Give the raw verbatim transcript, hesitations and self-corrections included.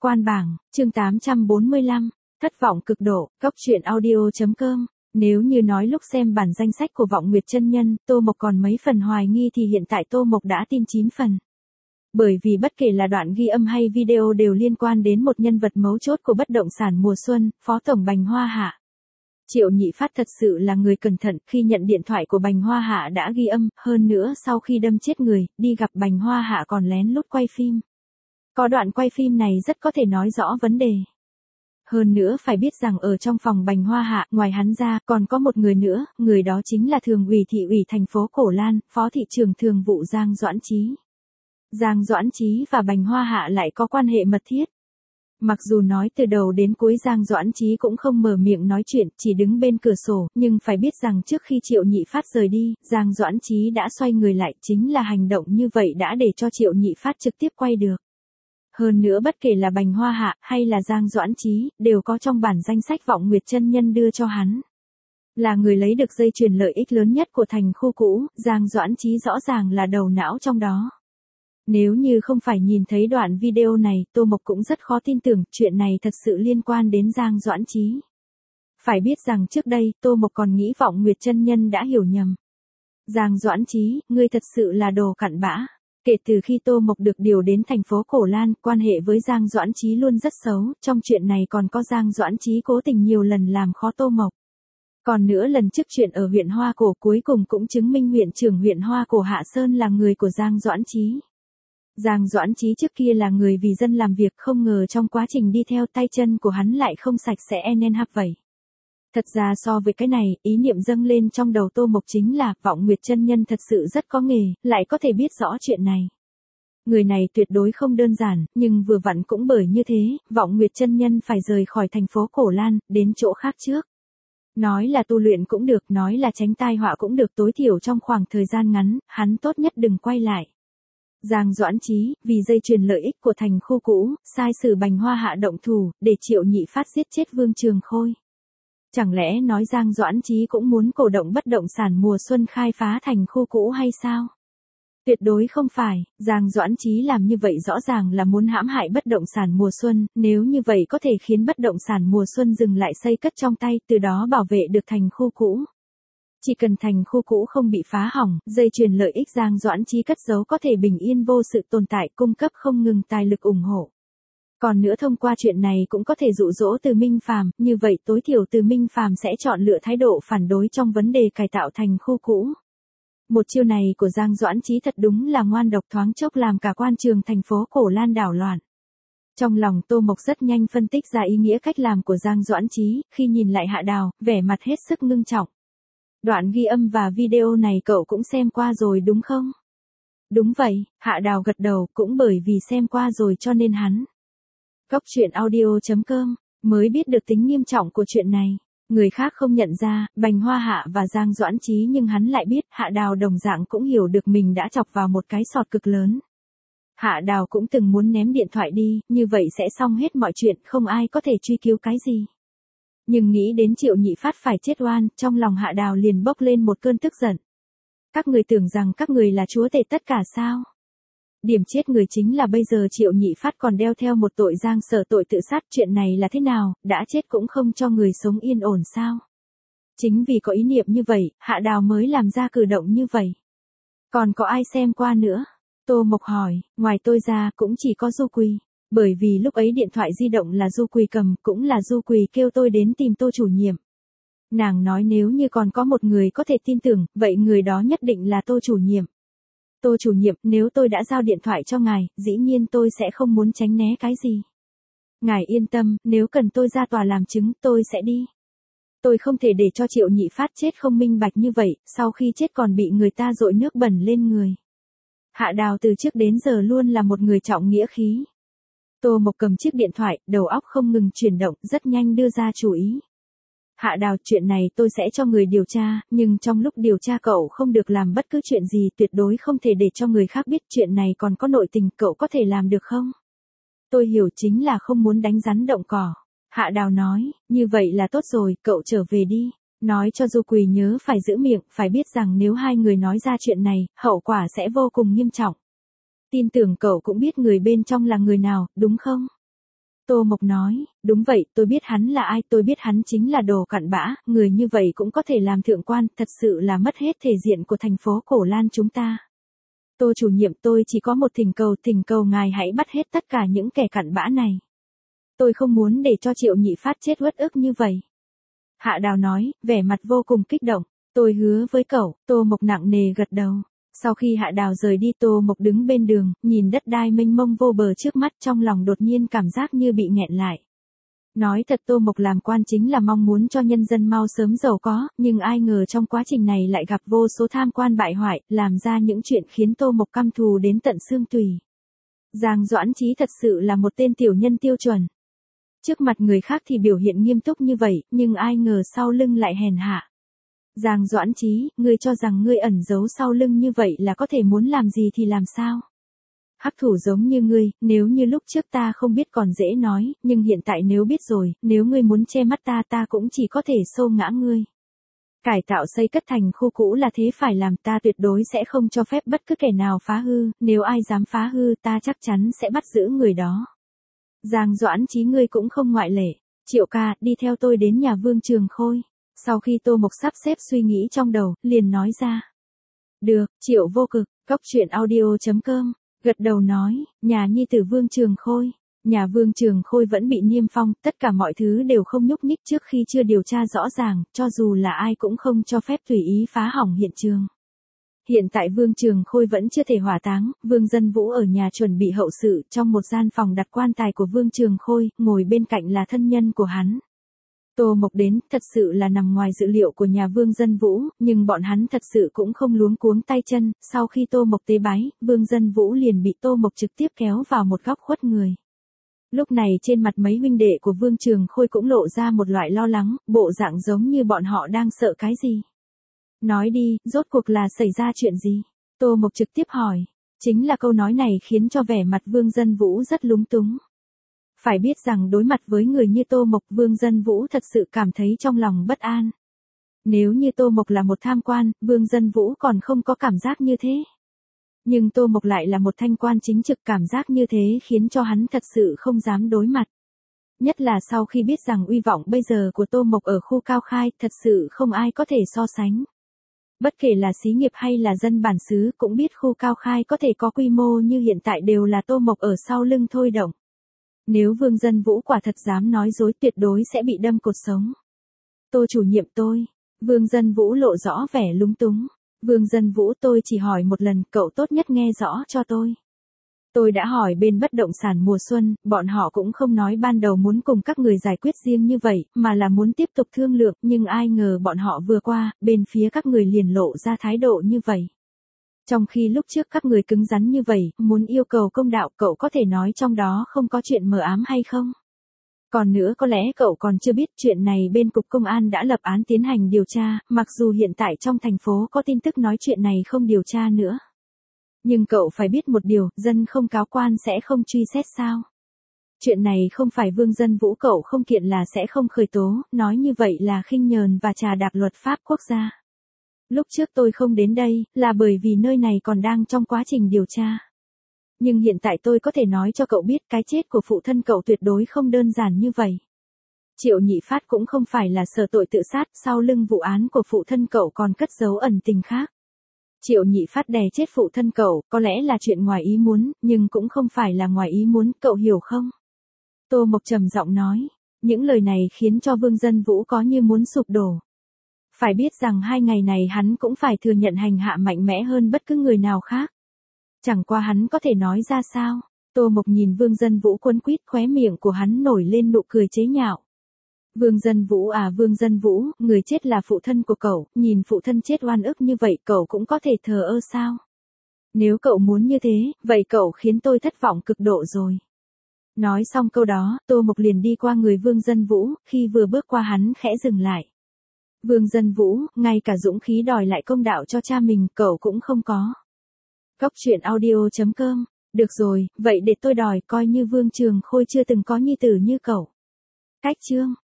Quan bảng, chương tám trăm bốn mươi lăm, thất vọng cực độ, góc truyện audio chấm com. Nếu như nói lúc xem bản danh sách của Vọng Nguyệt chân nhân, Tô Mộc còn mấy phần hoài nghi thì hiện tại Tô Mộc đã tin chín phần. Bởi vì bất kể là đoạn ghi âm hay video đều liên quan đến một nhân vật mấu chốt của bất động sản mùa xuân, Phó Tổng Bành Hoa Hạ. Triệu Nhị Phát thật sự là người cẩn thận, khi nhận điện thoại của Bành Hoa Hạ đã ghi âm, hơn nữa sau khi đâm chết người, đi gặp Bành Hoa Hạ còn lén lút quay phim. Có đoạn quay phim này rất có thể nói rõ vấn đề. Hơn nữa phải biết rằng ở trong phòng Bành Hoa Hạ, ngoài hắn ra, còn có một người nữa, người đó chính là Thường ủy thị ủy thành phố Cổ Lan, Phó thị trưởng thường vụ Giang Doãn Chí. Giang Doãn Chí và Bành Hoa Hạ lại có quan hệ mật thiết. Mặc dù nói từ đầu đến cuối Giang Doãn Chí cũng không mở miệng nói chuyện, chỉ đứng bên cửa sổ, nhưng phải biết rằng trước khi Triệu Nhị Phát rời đi, Giang Doãn Chí đã xoay người lại, chính là hành động như vậy đã để cho Triệu Nhị Phát trực tiếp quay được. Hơn nữa bất kể là Bành Hoa Hạ hay là Giang Doãn Chí, đều có trong bản danh sách Vọng Nguyệt chân nhân đưa cho hắn. Là người lấy được dây chuyền lợi ích lớn nhất của thành khu cũ, Giang Doãn Chí rõ ràng là đầu não trong đó. Nếu như không phải nhìn thấy đoạn video này, Tô Mộc cũng rất khó tin tưởng chuyện này thật sự liên quan đến Giang Doãn Chí. Phải biết rằng trước đây, Tô Mộc còn nghĩ Vọng Nguyệt chân nhân đã hiểu nhầm. Giang Doãn Chí, ngươi thật sự là đồ cặn bã. Kể từ khi Tô Mộc được điều đến thành phố Cổ Lan, quan hệ với Giang Doãn Chí luôn rất xấu, trong chuyện này còn có Giang Doãn Chí cố tình nhiều lần làm khó Tô Mộc. Còn nữa lần trước chuyện ở huyện Hoa Cổ cuối cùng cũng chứng minh huyện trưởng huyện Hoa Cổ Hạ Sơn là người của Giang Doãn Chí. Giang Doãn Chí trước kia là người vì dân làm việc, không ngờ trong quá trình đi theo tay chân của hắn lại không sạch sẽ nên hấp vậy. Thật ra so với cái này, ý niệm dâng lên trong đầu Tô Mộc chính là Vọng Nguyệt chân nhân thật sự rất có nghề, lại có thể biết rõ chuyện này. Người này tuyệt đối không đơn giản, nhưng vừa vặn cũng bởi như thế, Vọng Nguyệt chân nhân phải rời khỏi thành phố Cổ Lan, đến chỗ khác trước. Nói là tu luyện cũng được, nói là tránh tai họa cũng được, tối thiểu trong khoảng thời gian ngắn, hắn tốt nhất đừng quay lại. Giang Doãn Chí, vì dây chuyền lợi ích của thành khu cũ, sai sử Bành Hoa Hạ động thủ, để Triệu Nhị Phát giết chết Vương Trường Khôi. Chẳng lẽ nói Giang Doãn Chí cũng muốn cổ động bất động sản mùa xuân khai phá thành khu cũ hay sao? Tuyệt đối không phải, Giang Doãn Chí làm như vậy rõ ràng là muốn hãm hại bất động sản mùa xuân, nếu như vậy có thể khiến bất động sản mùa xuân dừng lại xây cất trong tay, từ đó bảo vệ được thành khu cũ. Chỉ cần thành khu cũ không bị phá hỏng, dây chuyền lợi ích Giang Doãn Chí cất giấu có thể bình yên vô sự tồn tại, cung cấp không ngừng tài lực ủng hộ. Còn nữa thông qua chuyện này cũng có thể dụ dỗ Từ Minh Phàm, như vậy tối thiểu Từ Minh Phàm sẽ chọn lựa thái độ phản đối trong vấn đề cải tạo thành khu cũ. Một chiêu này của Giang Doãn Chí thật đúng là ngoan độc, thoáng chốc làm cả quan trường thành phố Cổ Lan đảo loạn. Trong lòng Tô Mộc rất nhanh phân tích ra ý nghĩa cách làm của Giang Doãn Chí, khi nhìn lại Hạ Đào, vẻ mặt hết sức ngưng trọng. Đoạn ghi âm và video này cậu cũng xem qua rồi đúng không? Đúng vậy, Hạ Đào gật đầu, cũng bởi vì xem qua rồi cho nên hắn. Góc truyện audio chấm com, mới biết được tính nghiêm trọng của chuyện này. Người khác không nhận ra, Bành Hoa Hạ và Giang Doãn Chí, nhưng hắn lại biết, Hạ Đào đồng dạng cũng hiểu được mình đã chọc vào một cái sọt cực lớn. Hạ Đào cũng từng muốn ném điện thoại đi, như vậy sẽ xong hết mọi chuyện, không ai có thể truy cứu cái gì. Nhưng nghĩ đến Triệu Nhị Phát phải chết oan, trong lòng Hạ Đào liền bốc lên một cơn tức giận. Các người tưởng rằng các người là chúa tể tất cả sao? Điểm chết người chính là bây giờ Triệu Nhị Phát còn đeo theo một tội giang sở tội tự sát, chuyện này là thế nào, đã chết cũng không cho người sống yên ổn sao? Chính vì có ý niệm như vậy, Hạ Đào mới làm ra cử động như vậy. Còn có ai xem qua nữa? Tô Mộc hỏi, ngoài tôi ra cũng chỉ có Du Quỳ. Bởi vì lúc ấy điện thoại di động là Du Quỳ cầm, cũng là Du Quỳ kêu tôi đến tìm Tô chủ nhiệm. Nàng nói nếu như còn có một người có thể tin tưởng, vậy người đó nhất định là Tô chủ nhiệm. Tô chủ nhiệm, nếu tôi đã giao điện thoại cho ngài, dĩ nhiên tôi sẽ không muốn tránh né cái gì. Ngài yên tâm, nếu cần tôi ra tòa làm chứng, tôi sẽ đi. Tôi không thể để cho Triệu Nhị Phát chết không minh bạch như vậy, sau khi chết còn bị người ta dội nước bẩn lên người. Hạ Đào từ trước đến giờ luôn là một người trọng nghĩa khí. Tô Mộc cầm chiếc điện thoại, đầu óc không ngừng chuyển động, rất nhanh đưa ra chủ ý. Hạ Đào, chuyện này tôi sẽ cho người điều tra, nhưng trong lúc điều tra cậu không được làm bất cứ chuyện gì, tuyệt đối không thể để cho người khác biết, chuyện này còn có nội tình, cậu có thể làm được không? Tôi hiểu, chính là không muốn đánh rắn động cỏ. Hạ Đào nói, như vậy là tốt rồi, cậu trở về đi. Nói cho Du Quỳ nhớ phải giữ miệng, phải biết rằng nếu hai người nói ra chuyện này, hậu quả sẽ vô cùng nghiêm trọng. Tin tưởng cậu cũng biết người bên trong là người nào, đúng không? Tô Mộc nói, đúng vậy, tôi biết hắn là ai, tôi biết hắn chính là đồ cặn bã, người như vậy cũng có thể làm thượng quan, thật sự là mất hết thể diện của thành phố Cổ Lan chúng ta. Tô chủ nhiệm, tôi chỉ có một thỉnh cầu, thỉnh cầu ngài hãy bắt hết tất cả những kẻ cặn bã này. Tôi không muốn để cho Triệu Nhị Phát chết uất ức như vậy. Hạ Đào nói, vẻ mặt vô cùng kích động, tôi hứa với cậu. Tô Mộc nặng nề gật đầu. Sau khi Hạ Đào rời đi, Tô Mộc đứng bên đường, nhìn đất đai mênh mông vô bờ trước mắt, trong lòng đột nhiên cảm giác như bị nghẹn lại. Nói thật, Tô Mộc làm quan chính là mong muốn cho nhân dân mau sớm giàu có, nhưng ai ngờ trong quá trình này lại gặp vô số tham quan bại hoại, làm ra những chuyện khiến Tô Mộc căm thù đến tận xương tủy. Giang Doãn Chí thật sự là một tên tiểu nhân tiêu chuẩn. Trước mặt người khác thì biểu hiện nghiêm túc như vậy, nhưng ai ngờ sau lưng lại hèn hạ. Giang Doãn Chí, ngươi cho rằng ngươi ẩn giấu sau lưng như vậy là có thể muốn làm gì thì làm sao? Hắc thủ giống như ngươi, nếu như lúc trước ta không biết còn dễ nói, nhưng hiện tại nếu biết rồi, nếu ngươi muốn che mắt ta ta cũng chỉ có thể xô ngã ngươi. Cải tạo xây cất thành khu cũ là thế phải làm, ta tuyệt đối sẽ không cho phép bất cứ kẻ nào phá hư, nếu ai dám phá hư ta chắc chắn sẽ bắt giữ người đó. Giang Doãn Chí, ngươi cũng không ngoại lệ. Triệu ca, đi theo tôi đến nhà Vương Trường Khôi. Sau khi Tô Mộc sắp xếp suy nghĩ trong đầu, liền nói ra. Được, Triệu Vô Cực, cốc truyện audio chấm com, gật đầu nói, nhà nhi tử Vương Trường Khôi. Nhà Vương Trường Khôi vẫn bị niêm phong, tất cả mọi thứ đều không nhúc nhích trước khi chưa điều tra rõ ràng, cho dù là ai cũng không cho phép tùy ý phá hỏng hiện trường. Hiện tại Vương Trường Khôi vẫn chưa thể hỏa táng, Vương Dân Vũ ở nhà chuẩn bị hậu sự, trong một gian phòng đặt quan tài của Vương Trường Khôi, ngồi bên cạnh là thân nhân của hắn. Tô Mộc đến, thật sự là nằm ngoài dự liệu của nhà Vương Dân Vũ, nhưng bọn hắn thật sự cũng không luống cuống tay chân, sau khi Tô Mộc tế bái, Vương Dân Vũ liền bị Tô Mộc trực tiếp kéo vào một góc khuất người. Lúc này trên mặt mấy huynh đệ của Vương Trường Khôi cũng lộ ra một loại lo lắng, bộ dạng giống như bọn họ đang sợ cái gì. Nói đi, rốt cuộc là xảy ra chuyện gì? Tô Mộc trực tiếp hỏi. Chính là câu nói này khiến cho vẻ mặt Vương Dân Vũ rất lúng túng. Phải biết rằng đối mặt với người như Tô Mộc, Vương Dân Vũ thật sự cảm thấy trong lòng bất an. Nếu như Tô Mộc là một tham quan, Vương Dân Vũ còn không có cảm giác như thế. Nhưng Tô Mộc lại là một thanh quan chính trực, cảm giác như thế khiến cho hắn thật sự không dám đối mặt. Nhất là sau khi biết rằng uy vọng bây giờ của Tô Mộc ở khu Cao Khai thật sự không ai có thể so sánh. Bất kể là xí nghiệp hay là dân bản xứ cũng biết khu Cao Khai có thể có quy mô như hiện tại đều là Tô Mộc ở sau lưng thôi động. Nếu Vương Dân Vũ quả thật dám nói dối tuyệt đối sẽ bị đâm cột sống. Tô chủ nhiệm tôi. Vương Dân Vũ lộ rõ vẻ lúng túng. Vương Dân Vũ, tôi chỉ hỏi một lần, cậu tốt nhất nghe rõ cho tôi. Tôi đã hỏi bên bất động sản mùa xuân, bọn họ cũng không nói ban đầu muốn cùng các người giải quyết riêng như vậy, mà là muốn tiếp tục thương lượng, nhưng ai ngờ bọn họ vừa qua, bên phía các người liền lộ ra thái độ như vậy. Trong khi lúc trước các người cứng rắn như vậy, muốn yêu cầu công đạo, cậu có thể nói trong đó không có chuyện mờ ám hay không? Còn nữa, có lẽ cậu còn chưa biết chuyện này bên Cục Công an đã lập án tiến hành điều tra, mặc dù hiện tại trong thành phố có tin tức nói chuyện này không điều tra nữa. Nhưng cậu phải biết một điều, dân không cáo quan sẽ không truy xét sao? Chuyện này không phải Vương Dân Vũ cậu không kiện là sẽ không khởi tố, nói như vậy là khinh nhờn và trà đạp luật pháp quốc gia. Lúc trước tôi không đến đây, là bởi vì nơi này còn đang trong quá trình điều tra. Nhưng hiện tại tôi có thể nói cho cậu biết cái chết của phụ thân cậu tuyệt đối không đơn giản như vậy. Triệu Nhị Phát cũng không phải là sợ tội tự sát, sau lưng vụ án của phụ thân cậu còn cất giấu ẩn tình khác. Triệu Nhị Phát đè chết phụ thân cậu, có lẽ là chuyện ngoài ý muốn, nhưng cũng không phải là ngoài ý muốn, cậu hiểu không? Tô Mộc trầm giọng nói, những lời này khiến cho Vương Dân Vũ có như muốn sụp đổ. Phải biết rằng hai ngày này hắn cũng phải thừa nhận hành hạ mạnh mẽ hơn bất cứ người nào khác. Chẳng qua hắn có thể nói ra sao? Tô Mộc nhìn Vương Dân Vũ quấn quýt, khóe miệng của hắn nổi lên nụ cười chế nhạo. Vương Dân Vũ à, Vương Dân Vũ, người chết là phụ thân của cậu, nhìn phụ thân chết oan ức như vậy cậu cũng có thể thờ ơ sao? Nếu cậu muốn như thế, vậy cậu khiến tôi thất vọng cực độ rồi. Nói xong câu đó, Tô Mộc liền đi qua người Vương Dân Vũ, khi vừa bước qua hắn khẽ dừng lại. Vương Dân Vũ, ngay cả dũng khí đòi lại công đạo cho cha mình, cậu cũng không có. Cốc truyện audio chấm com, được rồi, vậy để tôi đòi coi như Vương Trường Khôi chưa từng có nhi tử như cậu. Cách chương.